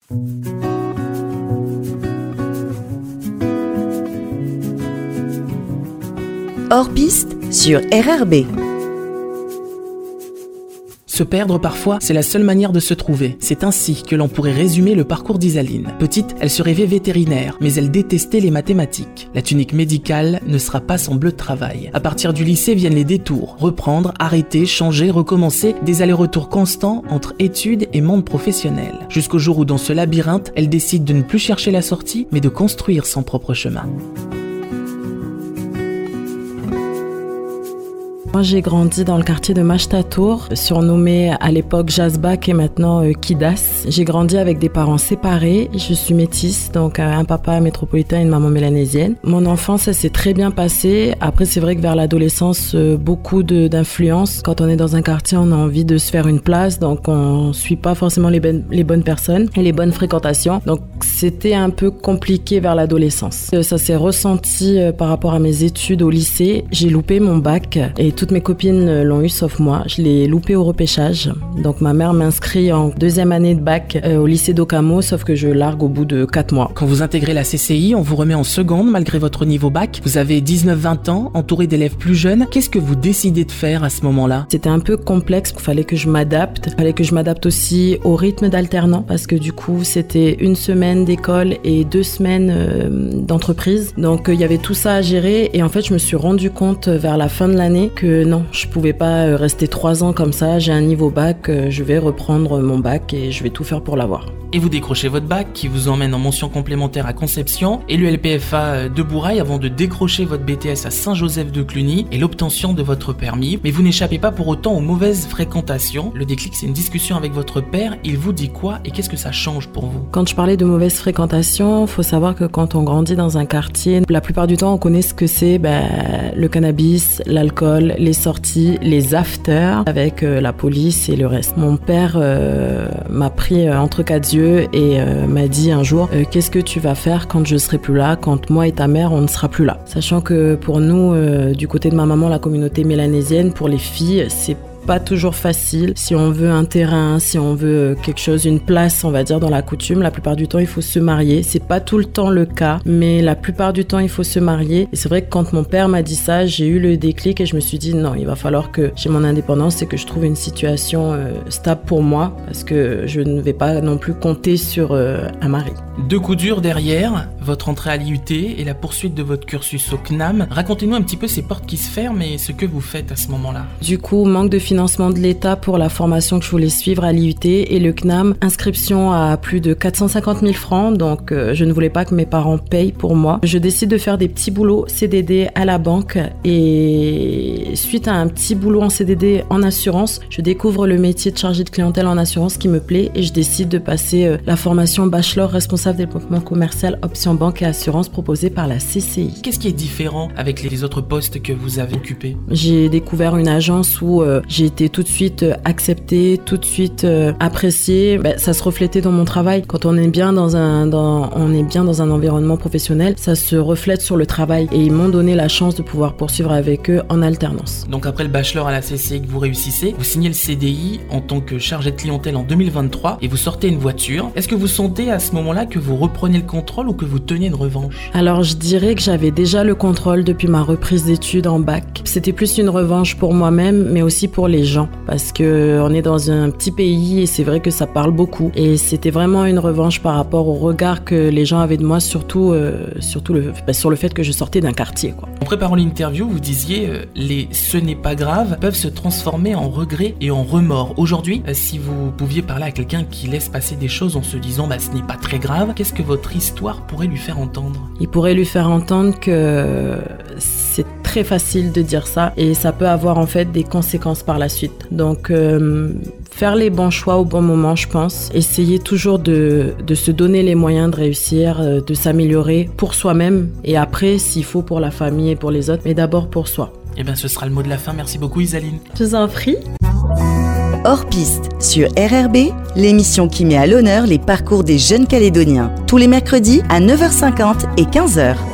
Hors piste sur RRB. Se perdre parfois, c'est la seule manière de se trouver. C'est ainsi que l'on pourrait résumer le parcours d'Isaline. Petite, elle se rêvait vétérinaire, mais elle détestait les mathématiques. La tunique médicale ne sera pas son bleu de travail. À partir du lycée viennent les détours. Reprendre, arrêter, changer, recommencer, des allers-retours constants entre études et monde professionnel. Jusqu'au jour où dans ce labyrinthe, elle décide de ne plus chercher la sortie, mais de construire son propre chemin. Moi, j'ai grandi dans le quartier de Machtatour, surnommé à l'époque Jasbach et maintenant Kidas. J'ai grandi avec des parents séparés. Je suis métisse, donc un papa métropolitain et une maman mélanésienne. Mon enfance, ça s'est très bien passé. Après, c'est vrai que vers l'adolescence, beaucoup d'influence. Quand on est dans un quartier, on a envie de se faire une place, donc on suit pas forcément les bonnes personnes et les bonnes fréquentations. Donc, c'était un peu compliqué vers l'adolescence. Ça s'est ressenti par rapport à mes études au lycée. J'ai loupé mon bac et toutes mes copines l'ont eu sauf moi. Je l'ai loupé au repêchage. Donc ma mère m'inscrit en deuxième année de bac au lycée d'Okamo, sauf que je largue au bout de 4 mois. Quand vous intégrez la CCI, on vous remet en seconde malgré votre niveau bac. Vous avez 19-20 ans, entouré d'élèves plus jeunes. Qu'est-ce que vous décidez de faire à ce moment-là ? C'était un peu complexe. Il fallait que je m'adapte. Il fallait que je m'adapte aussi au rythme d'alternant parce que du coup, c'était 1 semaine d'école et 2 semaines d'entreprise. Donc il y avait tout ça à gérer et en fait, je me suis rendu compte vers la fin de l'année que non, je pouvais pas rester 3 ans comme ça, j'ai un niveau bac, je vais reprendre mon bac et je vais tout faire pour l'avoir. Et vous décrochez votre bac qui vous emmène en mention complémentaire à Conception et le LPFA de Bourail avant de décrocher votre BTS à Saint-Joseph de Cluny et l'obtention de votre permis. Mais vous n'échappez pas pour autant aux mauvaises fréquentations. Le déclic, c'est une discussion avec votre père. Il vous dit quoi et qu'est-ce que ça change pour vous ? Quand je parlais de mauvaises fréquentations, faut savoir que quand on grandit dans un quartier, la plupart du temps, on connaît ce que c'est le cannabis, l'alcool, les sorties, les afters avec la police et le reste. Mon père m'a pris entre 4 yeux et m'a dit un jour qu'est-ce que tu vas faire quand je serai plus là, quand moi et ta mère on ne sera plus là. Sachant que pour nous, du côté de ma maman, la communauté mélanésienne, pour les filles, c'est pas toujours facile. Si on veut un terrain, si on veut quelque chose, une place, on va dire, dans la coutume, la plupart du temps, il faut se marier. C'est pas tout le temps le cas, mais la plupart du temps, il faut se marier. Et c'est vrai que quand mon père m'a dit ça, j'ai eu le déclic et je me suis dit non, il va falloir que j'ai mon indépendance et que je trouve une situation stable pour moi parce que je ne vais pas non plus compter sur un mari. 2 coups durs derrière, votre entrée à l'IUT et la poursuite de votre cursus au CNAM. Racontez-nous un petit peu ces portes qui se ferment et ce que vous faites à ce moment-là. Du coup, manque de financement de l'État pour la formation que je voulais suivre à l'IUT et le CNAM, inscription à plus de 450 000 francs, donc je ne voulais pas que mes parents payent pour moi. Je décide de faire des petits boulots CDD à la banque et suite à un petit boulot en CDD en assurance, je découvre le métier de chargé de clientèle en assurance qui me plaît et je décide de passer la formation bachelor responsable développement commercial option banque et assurance proposée par la CCI. Qu'est-ce qui est différent avec les autres postes que vous avez occupés ? J'ai découvert une agence où j'ai été tout de suite acceptée, tout de suite appréciée. Ça se reflétait dans mon travail. Quand on est bien dans un environnement professionnel, ça se reflète sur le travail et ils m'ont donné la chance de pouvoir poursuivre avec eux en alternance. Donc après le bachelor à la CCI que vous réussissez, vous signez le CDI en tant que chargé de clientèle en 2023 et vous sortez une voiture. Est-ce que vous sentez à ce moment-là que vous reprenez le contrôle ou que vous teniez une revanche ? Alors je dirais que j'avais déjà le contrôle depuis ma reprise d'études en bac. C'était plus une revanche pour moi-même mais aussi pour les gens parce que on est dans un petit pays et c'est vrai que ça parle beaucoup et c'était vraiment une revanche par rapport au regard que les gens avaient de moi surtout sur le fait que je sortais d'un quartier quoi. En préparant l'interview, vous disiez les « ce n'est pas grave » peuvent se transformer en regret et en remords. Aujourd'hui, si vous pouviez parler à quelqu'un qui laisse passer des choses en se disant ce n'est pas très grave, qu'est-ce que votre histoire pourrait lui faire entendre ? Il pourrait lui faire entendre que c'est très facile de dire ça et ça peut avoir en fait des conséquences par la suite. Donc faire les bons choix au bon moment, je pense. Essayer toujours de se donner les moyens de réussir, de s'améliorer pour soi-même et après s'il faut pour la famille et pour les autres, mais d'abord pour soi. Eh bien ce sera le mot de la fin. Merci beaucoup Isaline. Je vous en prie. Hors piste sur RRB, l'émission qui met à l'honneur les parcours des jeunes Calédoniens. Tous les mercredis à 9h50 et 15h.